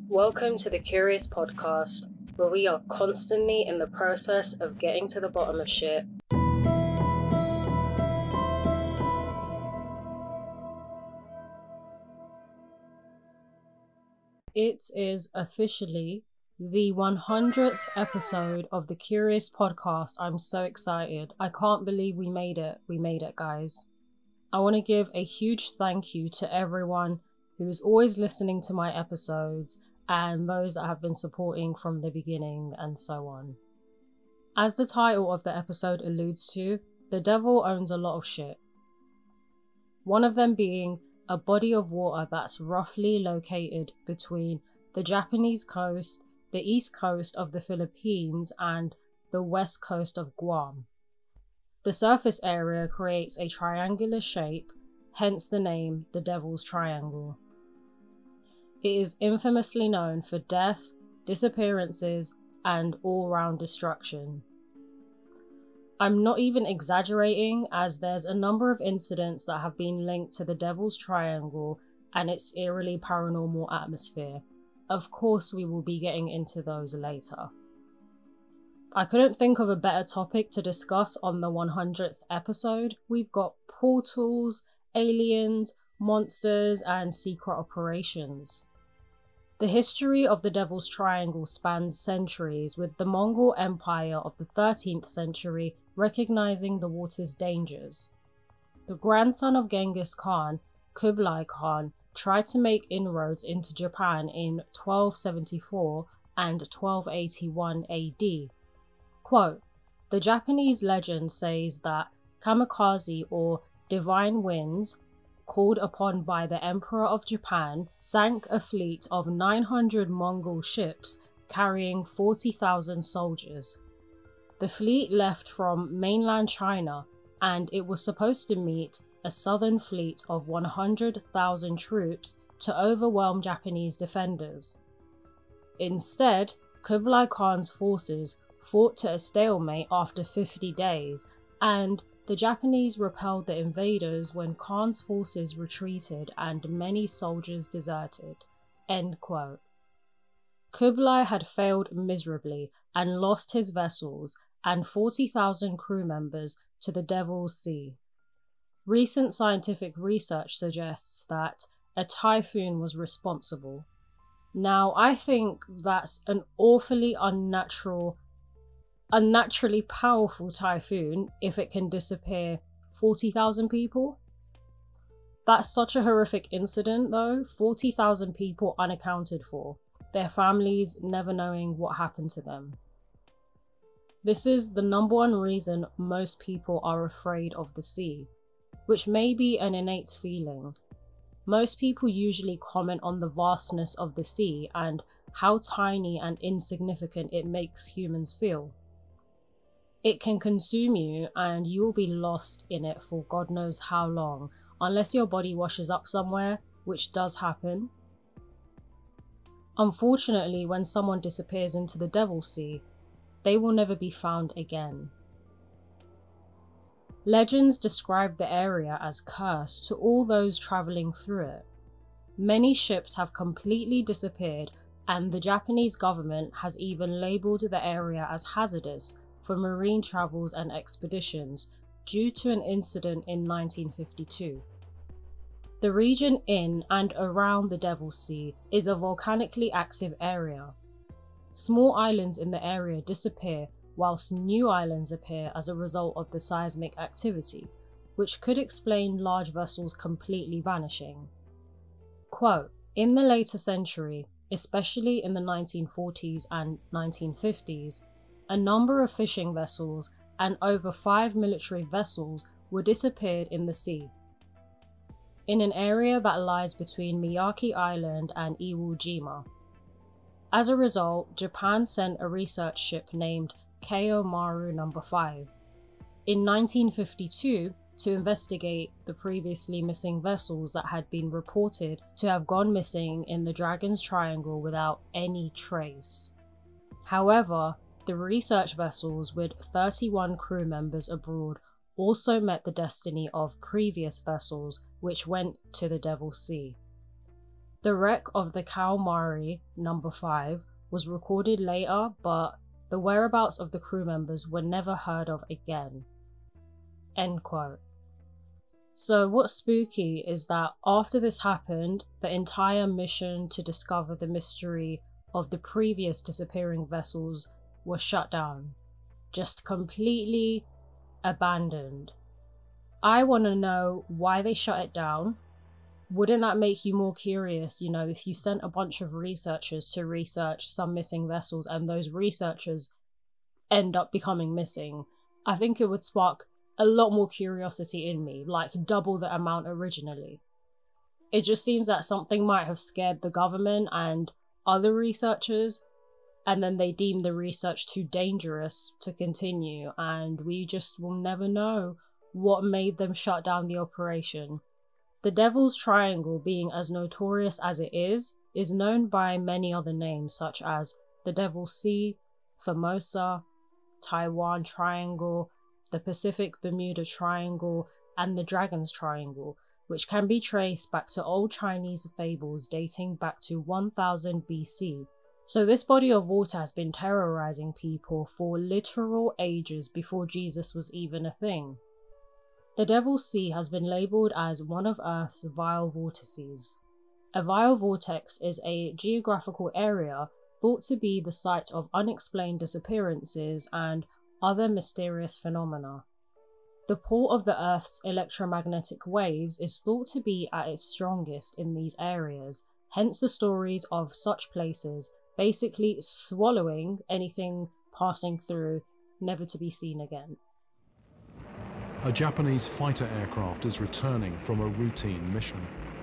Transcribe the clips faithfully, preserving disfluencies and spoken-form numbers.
Welcome to the Curious Podcast, where we are constantly in the process of getting to the bottom of shit. It is officially the one hundredth episode of the Curious Podcast. I'm so excited. I can't believe we made it. We made it, guys. I want to give a huge thank you to everyone who is always listening to my episodes and those that have been supporting from the beginning and so on. As the title of the episode alludes to, the devil owns a lot of shit. One of them being a body of water that's roughly located between the Japanese coast, the east coast of the Philippines, and the west coast of Guam. The surface area creates a triangular shape, hence the name the Devil's Triangle. It is infamously known for death, disappearances, and all-round destruction. I'm not even exaggerating, as there's a number of incidents that have been linked to the Devil's Triangle and its eerily paranormal atmosphere. Of course, we will be getting into those later. I couldn't think of a better topic to discuss on the one hundredth episode. We've got portals, aliens, monsters, and secret operations. The history of the Devil's Triangle spans centuries, with the Mongol Empire of the thirteenth century recognizing the water's dangers. The grandson of Genghis Khan, Kublai Khan, tried to make inroads into Japan in twelve seventy-four and twelve eighty-one A D. Quote, "The Japanese legend says that kamikaze, or divine winds, called upon by the Emperor of Japan, sank a fleet of nine hundred Mongol ships carrying forty thousand soldiers. The fleet left from mainland China, and it was supposed to meet a southern fleet of one hundred thousand troops to overwhelm Japanese defenders. Instead, Kublai Khan's forces fought to a stalemate after fifty days, and the Japanese repelled the invaders when Khan's forces retreated and many soldiers deserted." End quote. Kublai had failed miserably and lost his vessels and forty thousand crew members to the Devil's Sea. Recent scientific research suggests that a typhoon was responsible. Now, I think that's an awfully unnatural unnaturally powerful typhoon if it can disappear forty thousand people. That's such a horrific incident though, forty thousand people unaccounted for, their families never knowing what happened to them. This is the number one reason most people are afraid of the sea, which may be an innate feeling. Most people usually comment on the vastness of the sea and how tiny and insignificant it makes humans feel. It can consume you and you will be lost in it for God knows how long, unless your body washes up somewhere, which does happen. Unfortunately, when someone disappears into the Devil's Sea, they will never be found again. Legends describe the area as cursed to all those travelling through it. Many ships have completely disappeared, and the Japanese government has even labelled the area as hazardous for marine travels and expeditions due to an incident in nineteen fifty-two. The region in and around the Devil's Sea is a volcanically active area. Small islands in the area disappear whilst new islands appear as a result of the seismic activity, which could explain large vessels completely vanishing. Quote, "In the later century, especially in the nineteen forties and nineteen fifties, a number of fishing vessels and over five military vessels were disappeared in the sea. In an area that lies between Miyake Island and Iwo Jima. As a result, Japan sent a research ship named Keio Maru number five in nineteen fifty-two to investigate the previously missing vessels that had been reported to have gone missing in the Dragon's Triangle without any trace. However, the research vessels with thirty-one crew members aboard also met the destiny of previous vessels which went to the Devil's Sea. The wreck of the Calamari number five was recorded later, but the whereabouts of the crew members were never heard of again. End quote. So what's spooky is that after this happened, the entire mission to discover the mystery of the previous disappearing vessels was shut down. Just completely abandoned. I want to know why they shut it down. Wouldn't that make you more curious, you know, if you sent a bunch of researchers to research some missing vessels and those researchers end up becoming missing? I think it would spark a lot more curiosity in me, like double the amount originally. It just seems that something might have scared the government and other researchers, and then they deemed the research too dangerous to continue, and we just will never know what made them shut down the operation. The Devil's Triangle, being as notorious as it is, is known by many other names such as the Devil's Sea, Formosa, Taiwan Triangle, the Pacific Bermuda Triangle, and the Dragon's Triangle, which can be traced back to old Chinese fables dating back to one thousand B C. So this body of water has been terrorizing people for literal ages before Jesus was even a thing. The Devil's Sea has been labelled as one of Earth's vile vortices. A vile vortex is a geographical area thought to be the site of unexplained disappearances and other mysterious phenomena. The pull of the Earth's electromagnetic waves is thought to be at its strongest in these areas, hence the stories of such places basically swallowing anything passing through, never to be seen again. A Japanese fighter aircraft is returning from a routine mission.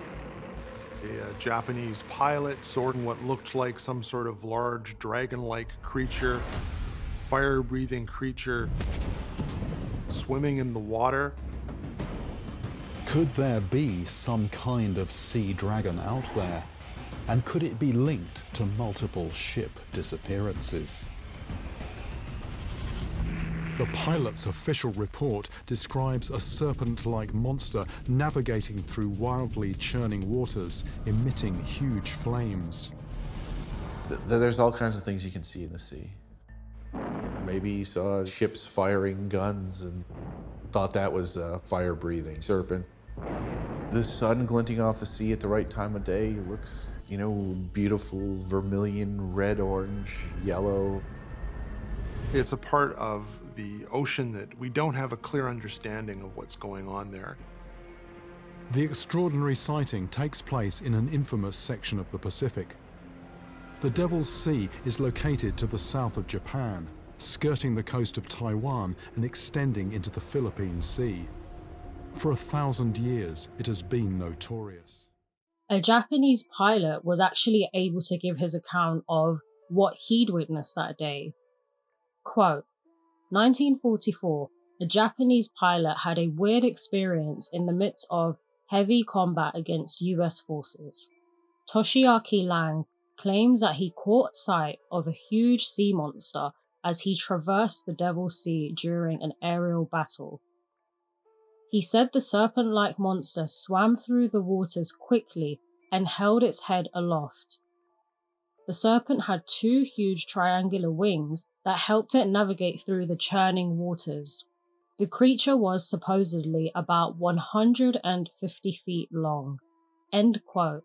A, a Japanese pilot soared in what looked like some sort of large dragon-like creature, fire-breathing creature, swimming in the water. Could there be some kind of sea dragon out there? And could it be linked to multiple ship disappearances? The pilot's official report describes a serpent-like monster navigating through wildly churning waters, emitting huge flames. There's all kinds of things you can see in the sea. Maybe you saw ships firing guns and thought that was a fire-breathing serpent. The sun glinting off the sea at the right time of day looks, you know, beautiful, vermilion, red, orange, yellow. It's a part of the ocean that we don't have a clear understanding of what's going on there. The extraordinary sighting takes place in an infamous section of the Pacific. The Devil's Sea is located to the south of Japan, skirting the coast of Taiwan and extending into the Philippine Sea. For a thousand years, it has been notorious. A Japanese pilot was actually able to give his account of what he'd witnessed that day. Quote, nineteen forty-four, a Japanese pilot had a weird experience in the midst of heavy combat against U S forces. Toshiaki Lang claims that he caught sight of a huge sea monster as he traversed the Devil's Sea during an aerial battle. He said the serpent-like monster swam through the waters quickly and held its head aloft. The serpent had two huge triangular wings that helped it navigate through the churning waters. The creature was supposedly about one hundred fifty feet long. End quote.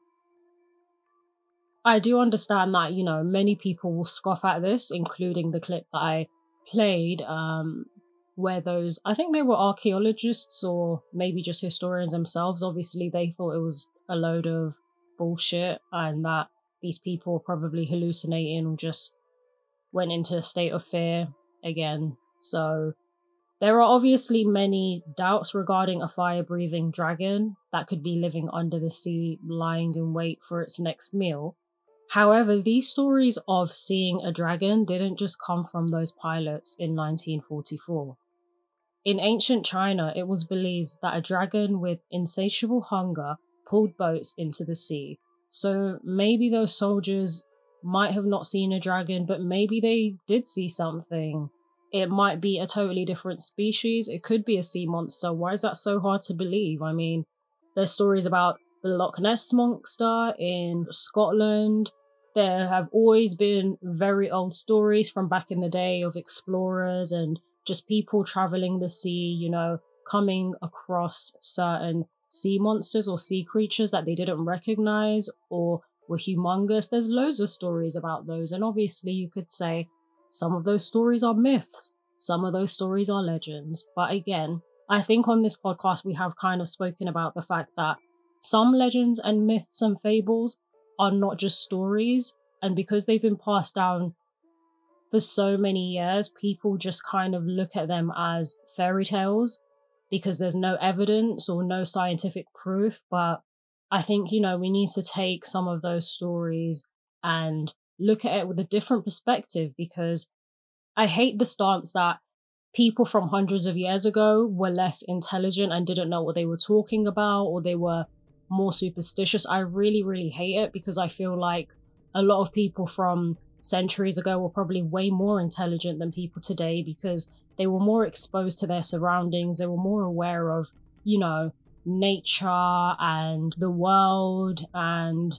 I do understand that, you know, many people will scoff at this, including the clip that I played, um, where those, I think they were archaeologists or maybe just historians themselves, obviously they thought it was a load of bullshit and that these people were probably hallucinating or just went into a state of fear again. So there are obviously many doubts regarding a fire-breathing dragon that could be living under the sea, lying in wait for its next meal. However, these stories of seeing a dragon didn't just come from those pilots in nineteen forty-four. In ancient China, it was believed that a dragon with insatiable hunger pulled boats into the sea. So maybe those soldiers might have not seen a dragon, but maybe they did see something. It might be a totally different species. It could be a sea monster. Why is that so hard to believe? I mean, there's stories about the Loch Ness Monster in Scotland. There have always been very old stories from back in the day of explorers and just people traveling the sea, you know, coming across certain sea monsters or sea creatures that they didn't recognize or were humongous. There's loads of stories about those. And obviously you could say some of those stories are myths. Some of those stories are legends. But again, I think on this podcast, we have kind of spoken about the fact that some legends and myths and fables are not just stories. And because they've been passed down for so many years, people just kind of look at them as fairy tales because there's no evidence or no scientific proof. But I think, you know, we need to take some of those stories and look at it with a different perspective, because I hate the stance that people from hundreds of years ago were less intelligent and didn't know what they were talking about, or they were more superstitious. I really, really hate it, because I feel like a lot of people from centuries ago were probably way more intelligent than people today, because they were more exposed to their surroundings. They were more aware of, you know, nature and the world and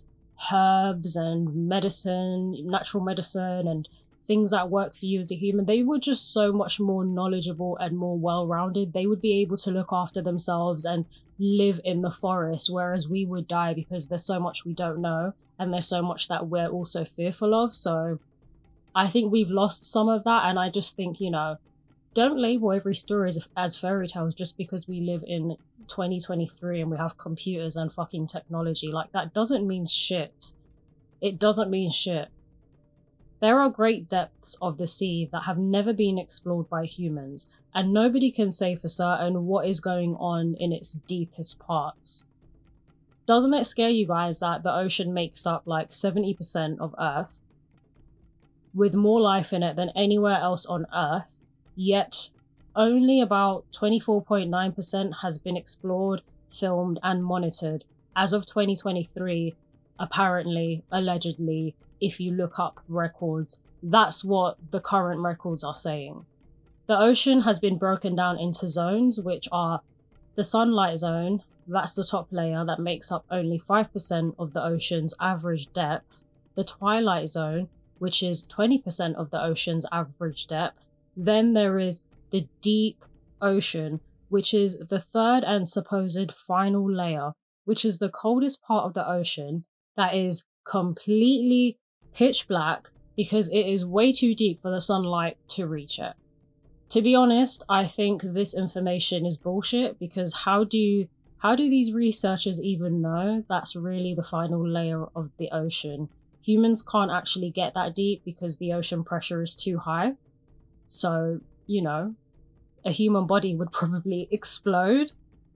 herbs and medicine, natural medicine, and things that work for you as a human. They were just so much more knowledgeable and more well-rounded. They would be able to look after themselves and live in the forest, whereas we would die because there's so much we don't know and there's so much that we're also fearful of. So I think we've lost some of that, and I just think, you know, don't label every story as, as fairy tales just because we live in twenty twenty-three and we have computers and fucking technology. Like, that doesn't mean shit. It doesn't mean shit. There are great depths of the sea that have never been explored by humans, and nobody can say for certain what is going on in its deepest parts. Doesn't it scare you guys that the ocean makes up like seventy percent of Earth, with more life in it than anywhere else on Earth, yet only about twenty-four point nine percent has been explored, filmed, and monitored as of twenty twenty-three, apparently, allegedly, if you look up records. That's what the current records are saying. The ocean has been broken down into zones, which are the sunlight zone. That's the top layer that makes up only five percent of the ocean's average depth. The twilight zone, which is twenty percent of the ocean's average depth. Then there is the deep ocean, which is the third and supposed final layer, which is the coldest part of the ocean that is completely pitch black because it is way too deep for the sunlight to reach it. To be honest, I think this information is bullshit, because how do you, how do these researchers even know that's really the final layer of the ocean? Humans can't actually get that deep because the ocean pressure is too high. So, you know, a human body would probably explode.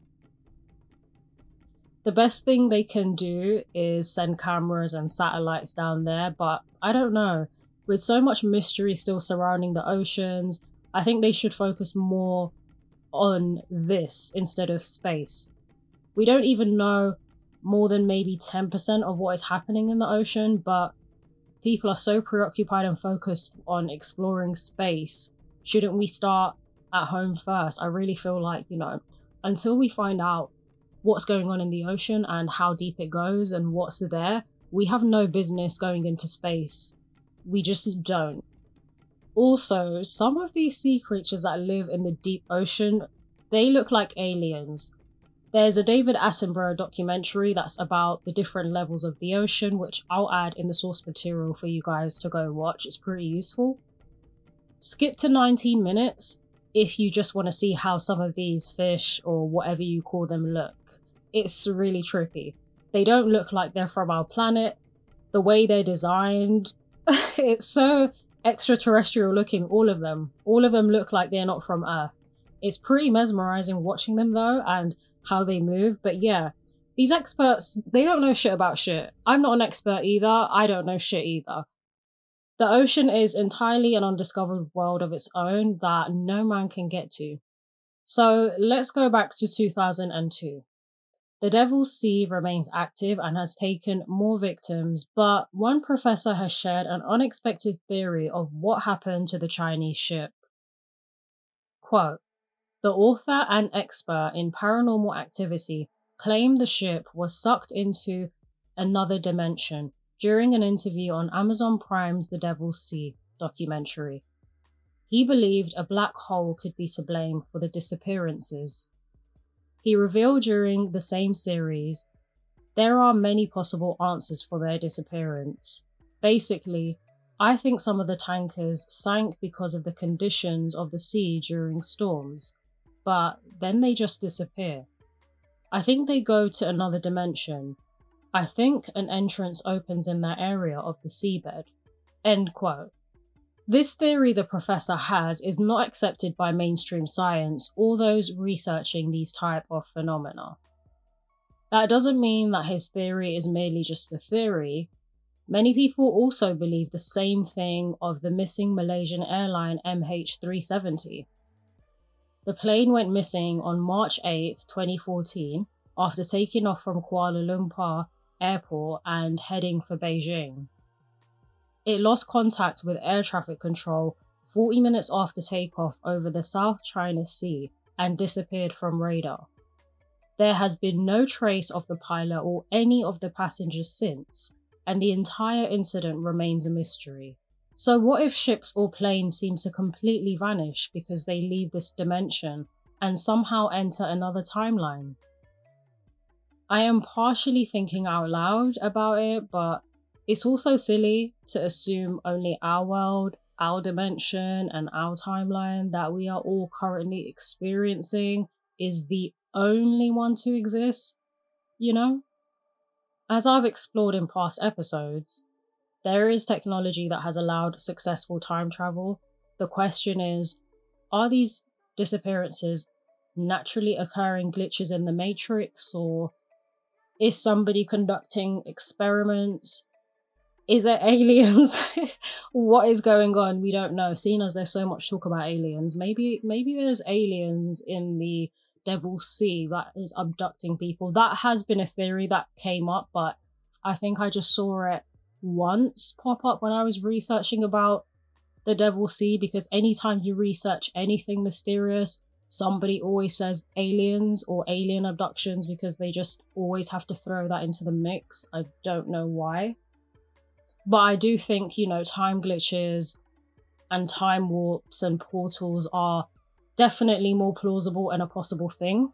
The best thing they can do is send cameras and satellites down there, but I don't know. With so much mystery still surrounding the oceans, I think they should focus more on this instead of space. We don't even know more than maybe ten percent of what is happening in the ocean, but people are so preoccupied and focused on exploring space. Shouldn't we start at home first? I really feel like, you know, until we find out what's going on in the ocean and how deep it goes and what's there, we have no business going into space. We just don't. Also, some of these sea creatures that live in the deep ocean, they look like aliens. There's a David Attenborough documentary that's about the different levels of the ocean, which I'll add in the source material for you guys to go watch. It's pretty useful. Skip to nineteen minutes if you just want to see how some of these fish, or whatever you call them, look. It's really trippy. They don't look like they're from our planet. The way they're designed, it's so extraterrestrial looking, all of them. All of them look like they're not from Earth. It's pretty mesmerizing watching them though, and how they move. But yeah, these experts, they don't know shit about shit. I'm not an expert either. I don't know shit either. The ocean is entirely an undiscovered world of its own that no man can get to. So let's go back to two thousand two. The Devil's Sea remains active and has taken more victims, but one professor has shared an unexpected theory of what happened to the Chinese ship. Quote, "The author and expert in paranormal activity, claimed the ship was sucked into another dimension during an interview on Amazon Prime's The Devil's Sea documentary. He believed a black hole could be to blame for the disappearances. He revealed during the same series, there are many possible answers for their disappearance. Basically, I think some of the tankers sank because of the conditions of the sea during storms, but then they just disappear. I think they go to another dimension. I think an entrance opens in that area of the seabed. End quote. This theory the professor has is not accepted by mainstream science or those researching these type of phenomena. That doesn't mean that his theory is merely just a theory. Many people also believe the same thing of the missing Malaysian airline M H three seventy. The plane went missing on March eighth, twenty fourteen, after taking off from Kuala Lumpur Airport and heading for Beijing. It lost contact with air traffic control forty minutes after takeoff over the South China Sea and disappeared from radar. There has been no trace of the pilot or any of the passengers since, and the entire incident remains a mystery. So what if ships or planes seem to completely vanish because they leave this dimension and somehow enter another timeline? I am partially thinking out loud about it, but it's also silly to assume only our world, our dimension, and our timeline that we are all currently experiencing is the only one to exist, you know? As I've explored in past episodes, there is technology that has allowed successful time travel. The question is, are these disappearances naturally occurring glitches in the Matrix, or is somebody conducting experiments? Is it aliens? What is going on? We don't know. Seeing as there's so much talk about aliens, maybe maybe there's aliens in the Devil's Sea that is abducting people. That has been a theory that came up, but I think I just saw it once pop up when I was researching about the Devil's Sea, because anytime you research anything mysterious, somebody always says aliens or alien abductions, because they just always have to throw that into the mix. I don't know why. But I do think, you know, time glitches and time warps and portals are definitely more plausible and a possible thing.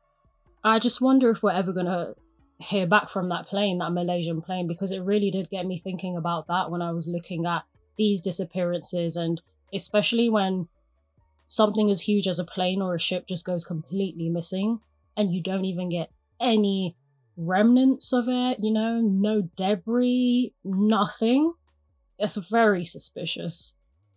I just wonder if we're ever going to hear back from that plane, that Malaysian plane, because it really did get me thinking about that when I was looking at these disappearances, and especially when something as huge as a plane or a ship just goes completely missing and you don't even get any remnants of it, you know, no debris, nothing. It's very suspicious.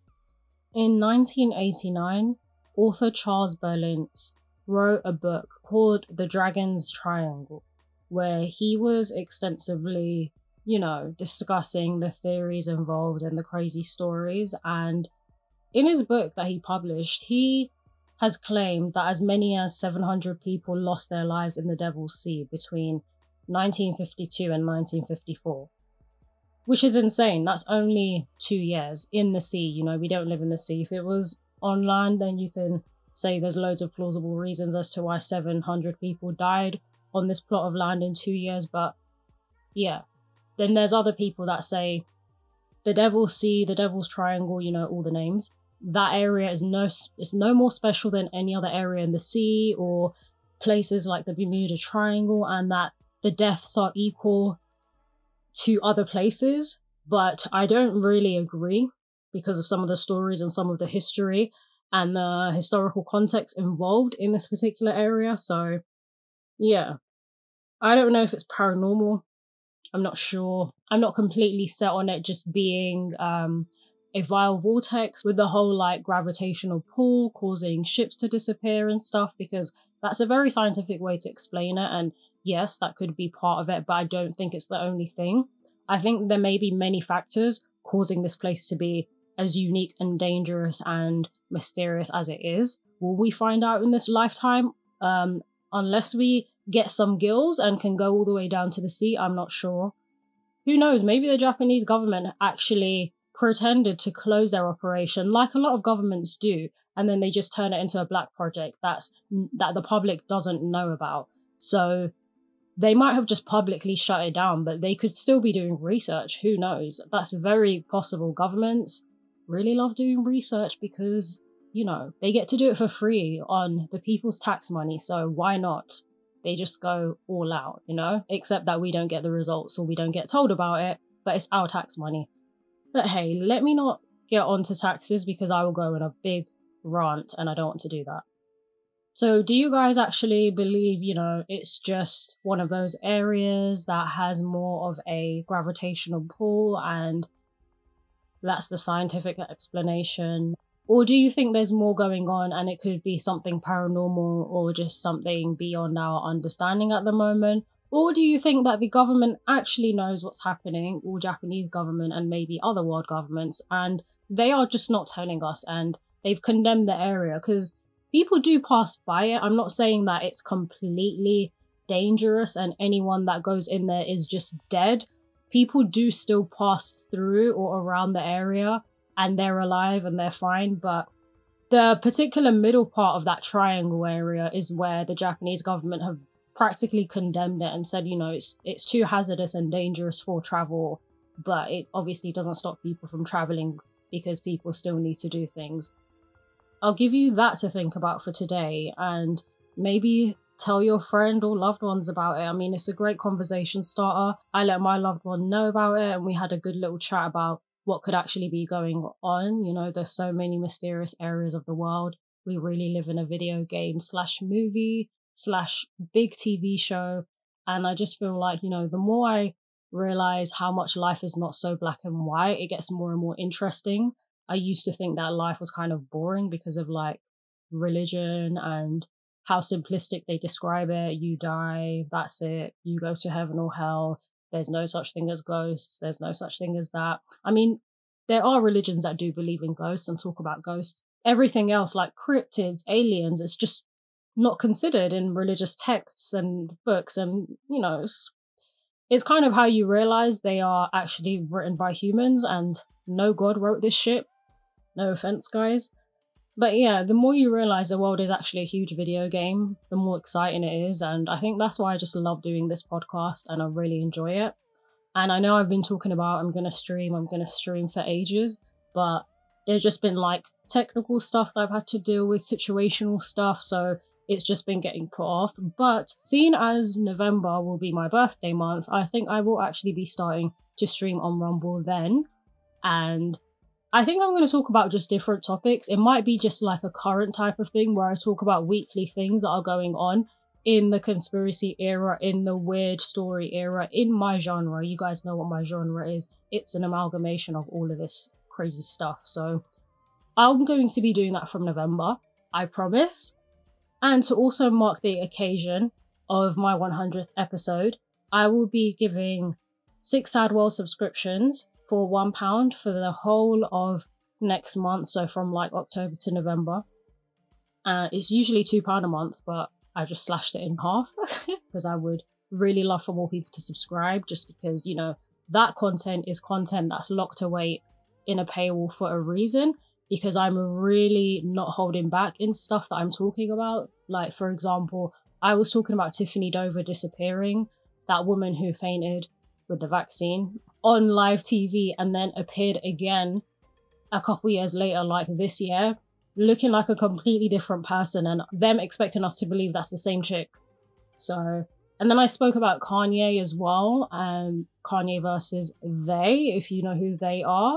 In nineteen eighty-nine, author Charles Berlitz wrote a book called The Dragon's Triangle, where he was extensively, you know, discussing the theories involved and the crazy stories. And in his book that he published, he has claimed that as many as seven hundred people lost their lives in the Devil's Sea between nineteen fifty-two and nineteen fifty-four, which is insane. That's only two years in the sea. You know, we don't live in the sea. If it was on land, then you can say there's loads of plausible reasons as to why seven hundred people died on this plot of land in two years. But yeah, then there's other people that say the Devil's Sea, the Devil's Triangle, you know, all the names. That area is no, it's no more special than any other area in the sea or places like the Bermuda Triangle, and that the deaths are equal to other places. But I don't really agree because of some of the stories and some of the history and the historical context involved in this particular area. So yeah, I don't know if it's paranormal. I'm not sure. I'm not completely set on it just being um, a vile vortex with the whole like gravitational pull causing ships to disappear and stuff, because that's a very scientific way to explain it. And yes, that could be part of it, but I don't think it's the only thing. I think there may be many factors causing this place to be as unique and dangerous and mysterious as it is. Will we find out in this lifetime? Um, unless we get some gills and can go all the way down to the sea, I'm not sure. Who knows? Maybe the Japanese government actually pretended to close their operation like a lot of governments do, and then they just turn it into a black project that's that the public doesn't know about. So They might have just publicly shut it down, but they could still be doing research. Who knows? That's very possible. Governments really love doing research because, you know, they get to do it for free on the people's tax money. So why not? They just go all out, you know, except that we don't get the results or we don't get told about it, but it's our tax money. But hey, let me not get onto taxes because I will go in a big rant and I don't want to do that. So do you guys actually believe, you know, it's just one of those areas that has more of a gravitational pull and that's the scientific explanation? Or do you think there's more going on and it could be something paranormal or just something beyond our understanding at the moment? Or do you think that the government actually knows what's happening, or Japanese government and maybe other world governments, and they are just not telling us and they've condemned the area? Because people do pass by it. I'm not saying that it's completely dangerous and anyone that goes in there is just dead. People do still pass through or around the area and they're alive and they're fine, but the particular middle part of that triangle area is where the Japanese government have practically condemned it and said, you know, it's it's too hazardous and dangerous for travel, but it obviously doesn't stop people from traveling because people still need to do things. I'll give you that to think about for today, and maybe tell your friend or loved ones about it. I mean, it's a great conversation starter. I let my loved one know about it and we had a good little chat about what could actually be going on. You know, there's so many mysterious areas of the world. We really live in a video game slash movie slash big T V show. And I just feel like, you know, the more I realize how much life is not so black and white, it gets more and more interesting. I used to think that life was kind of boring because of like religion and how simplistic they describe it. You die, that's it. You go to heaven or hell. There's no such thing as ghosts. There's no such thing as that. I mean, there are religions that do believe in ghosts and talk about ghosts. Everything else, like cryptids, aliens, it's just not considered in religious texts and books. And, you know, it's, it's kind of how you realize they are actually written by humans and no God wrote this shit. No offense, guys. But yeah, the more you realize the world is actually a huge video game, the more exciting it is. And I think that's why I just love doing this podcast and I really enjoy it. And I know I've been talking about I'm going to stream, I'm going to stream for ages, but there's just been like technical stuff that I've had to deal with, situational stuff. So it's just been getting put off. But seeing as November will be my birthday month, I think I will actually be starting to stream on Rumble then. And I think I'm going to talk about just different topics. It might be just like a current type of thing where I talk about weekly things that are going on in the conspiracy era, in the weird story era, in my genre. You guys know what my genre is. It's an amalgamation of all of this crazy stuff. So I'm going to be doing that from November, I promise. And to also mark the occasion of my one hundredth episode, I will be giving six Sad World subscriptions for one pound for the whole of next month, so from like October to November. Uh, it's usually two pounds a month, but I just slashed it in half because I would really love for more people to subscribe, just because, you know, that content is content that's locked away in a paywall for a reason, because I'm really not holding back in stuff that I'm talking about. Like, for example, I was talking about Tiffany Dover disappearing, that woman who fainted with the vaccine, on live T V and then appeared again a couple years later, like this year, looking like a completely different person, and them expecting us to believe that's the same chick. So, and then I spoke about Kanye as well, um, Kanye versus They, if you know who they are.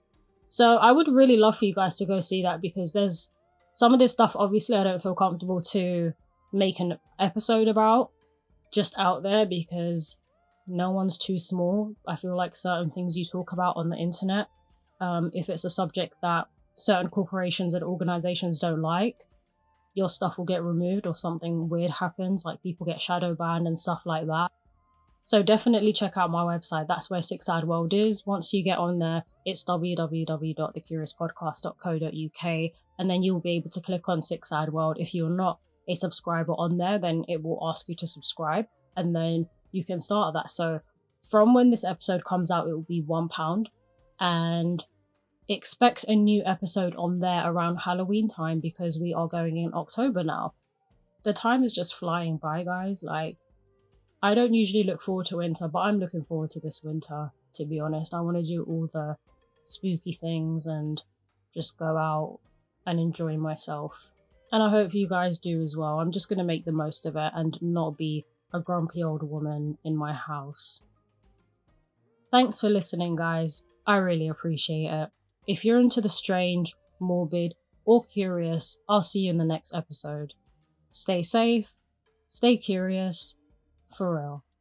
So I would really love for you guys to go see that, because there's some of this stuff, obviously, I don't feel comfortable to make an episode about just out there, because no one's too small. I feel like certain things you talk about on the internet, um, if it's a subject that certain corporations and organizations don't like, your stuff will get removed or something weird happens, like people get shadow banned and stuff like that. So definitely check out my website. That's where Six Sad World is. Once you get on there, it's w w w dot the curious podcast dot co dot u k, and then you'll be able to click on Six Sad World. If you're not a subscriber on there, then it will ask you to subscribe, and then you can start that. So from when this episode comes out, it will be one pound, and expect a new episode on there around Halloween time, because we are going in October now. The time is just flying by, guys. Like, I don't usually look forward to winter, but I'm looking forward to this winter, to be honest. I want to do all the spooky things and just go out and enjoy myself. And I hope you guys do as well. I'm just going to make the most of it and not be a grumpy old woman in my house. Thanks for listening, guys. I really appreciate it. If you're into the strange, morbid, or curious, I'll see you in the next episode. Stay safe, stay curious, for real.